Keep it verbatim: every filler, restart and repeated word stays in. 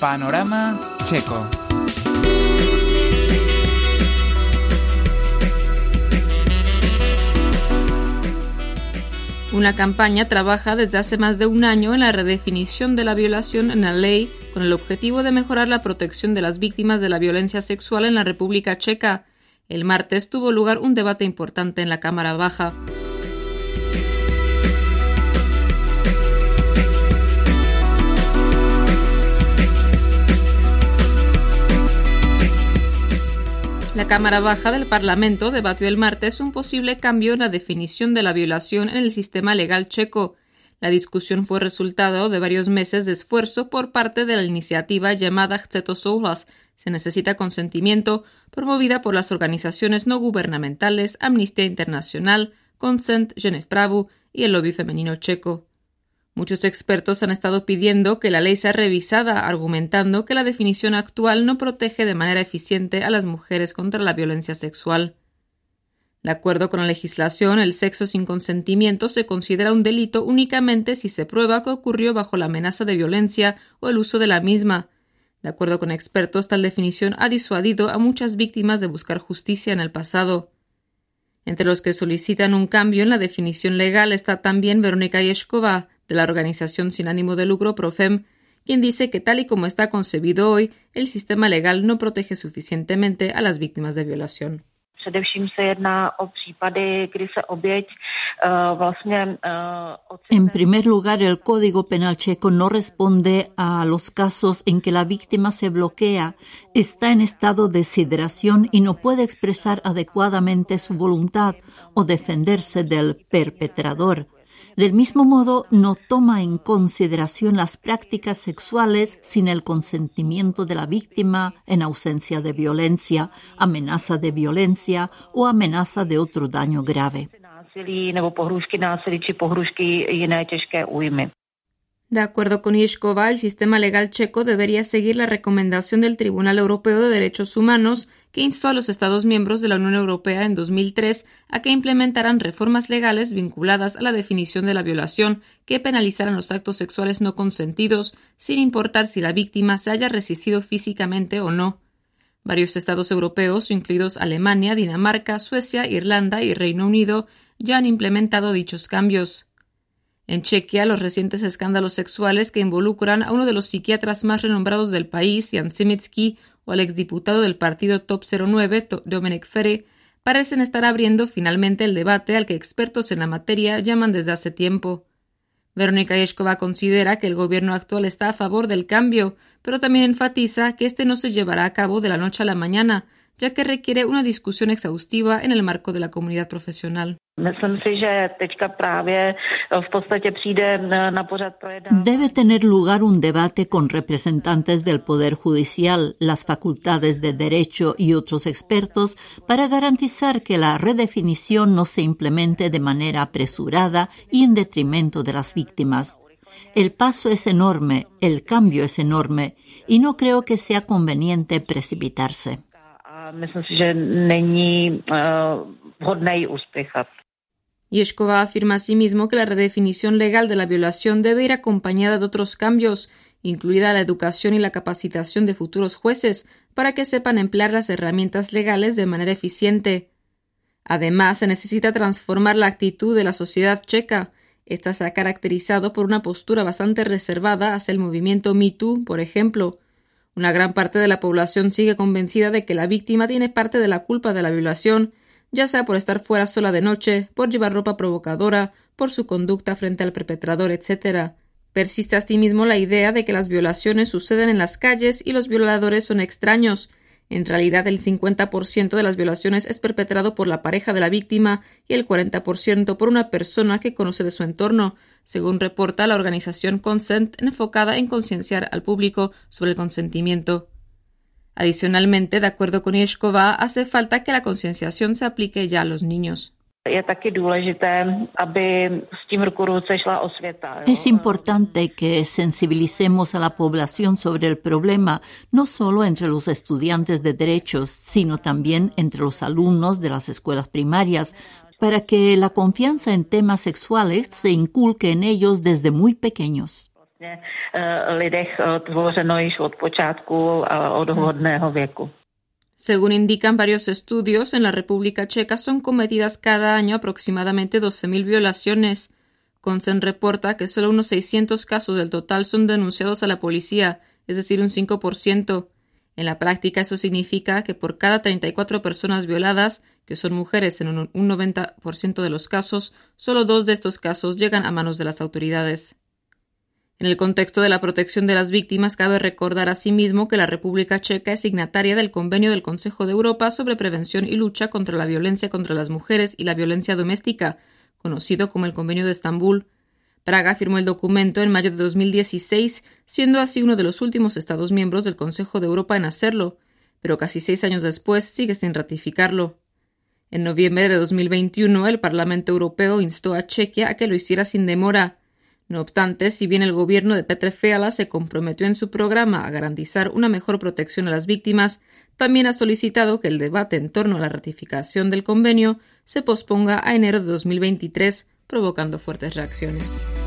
Panorama Checo. Una campaña trabaja desde hace más de un año en la redefinición de la violación en la ley con el objetivo de mejorar la protección de las víctimas de la violencia sexual en la República Checa. El martes tuvo lugar un debate importante en la Cámara Baja. La Cámara Baja del Parlamento debatió el martes un posible cambio en la definición de la violación en el sistema legal checo. La discusión fue resultado de varios meses de esfuerzo por parte de la iniciativa llamada Chce to souhlas, se necesita consentimiento, promovida por las organizaciones no gubernamentales Amnistía Internacional, Consent, Ženev Pravu y el lobby femenino checo. Muchos expertos han estado pidiendo que la ley sea revisada, argumentando que la definición actual no protege de manera eficiente a las mujeres contra la violencia sexual. De acuerdo con la legislación, el sexo sin consentimiento se considera un delito únicamente si se prueba que ocurrió bajo la amenaza de violencia o el uso de la misma. De acuerdo con expertos, tal definición ha disuadido a muchas víctimas de buscar justicia en el pasado. Entre los que solicitan un cambio en la definición legal está también Veronika Ježková, de la organización sin ánimo de lucro Profem, quien dice que tal y como está concebido hoy, el sistema legal no protege suficientemente a las víctimas de violación. En primer lugar, el Código Penal checo no responde a los casos en que la víctima se bloquea, está en estado de deshidratación y no puede expresar adecuadamente su voluntad o defenderse del perpetrador. Del mismo modo, no toma en consideración las prácticas sexuales sin el consentimiento de la víctima en ausencia de violencia, amenaza de violencia o amenaza de otro daño grave. De acuerdo con Ježková, el sistema legal checo debería seguir la recomendación del Tribunal Europeo de Derechos Humanos, que instó a los Estados miembros de la Unión Europea en dos mil tres a que implementaran reformas legales vinculadas a la definición de la violación que penalizaran los actos sexuales no consentidos, sin importar si la víctima se haya resistido físicamente o no. Varios estados europeos, incluidos Alemania, Dinamarca, Suecia, Irlanda y Reino Unido, ya han implementado dichos cambios. En Chequia, los recientes escándalos sexuales que involucran a uno de los psiquiatras más renombrados del país, Jan Simický, o al exdiputado del partido Top cero nueve, Dominik Feri, parecen estar abriendo finalmente el debate al que expertos en la materia llaman desde hace tiempo. Veronika Ježková considera que el gobierno actual está a favor del cambio, pero también enfatiza que este no se llevará a cabo de la noche a la mañana, ya que requiere una discusión exhaustiva en el marco de la comunidad profesional. Debe tener lugar un debate con representantes del Poder Judicial, las facultades de Derecho y otros expertos para garantizar que la redefinición no se implemente de manera apresurada y en detrimento de las víctimas. El paso es enorme, el cambio es enorme y no creo que sea conveniente precipitarse. Ježková afirma asimismo que la redefinición legal de la violación debe ir acompañada de otros cambios, incluida la educación y la capacitación de futuros jueces, para que sepan emplear las herramientas legales de manera eficiente. Además, se necesita transformar la actitud de la sociedad checa. Esta se ha caracterizado por una postura bastante reservada hacia el movimiento Me Too, por ejemplo. Una gran parte de la población sigue convencida de que la víctima tiene parte de la culpa de la violación, ya sea por estar fuera sola de noche, por llevar ropa provocadora, por su conducta frente al perpetrador, etcétera. Persiste asimismo la idea de que las violaciones suceden en las calles y los violadores son extraños. En realidad, el cincuenta por ciento de las violaciones es perpetrado por la pareja de la víctima y el cuarenta por ciento por una persona que conoce de su entorno, según reporta la organización Consent, enfocada en concienciar al público sobre el consentimiento. Adicionalmente, de acuerdo con Ježková, hace falta que la concienciación se aplique ya a los niños. Es importante que sensibilicemos a la población sobre el problema, no solo entre los estudiantes de derechos, sino también entre los alumnos de las escuelas primarias, para que la confianza en temas sexuales se inculque en ellos desde muy pequeños. Según indican varios estudios, en la República Checa son cometidas cada año aproximadamente doce mil violaciones. Consen reporta que solo unos seiscientos casos del total son denunciados a la policía, es decir, un cinco por ciento. En la práctica, eso significa que por cada treinta y cuatro personas violadas, que son mujeres en un noventa por ciento de los casos, solo dos de estos casos llegan a manos de las autoridades. En el contexto de la protección de las víctimas, cabe recordar asimismo que la República Checa es signataria del Convenio del Consejo de Europa sobre prevención y lucha contra la violencia contra las mujeres y la violencia doméstica, conocido como el Convenio de Estambul. Praga firmó el documento en mayo de dos mil dieciséis, siendo así uno de los últimos Estados miembros del Consejo de Europa en hacerlo, pero casi seis años después sigue sin ratificarlo. En noviembre de dos mil veintiuno, el Parlamento Europeo instó a Chequia a que lo hiciera sin demora. No obstante, si bien el gobierno de Petr Fiala se comprometió en su programa a garantizar una mejor protección a las víctimas, también ha solicitado que el debate en torno a la ratificación del convenio se posponga a enero de dos mil veintitrés, provocando fuertes reacciones.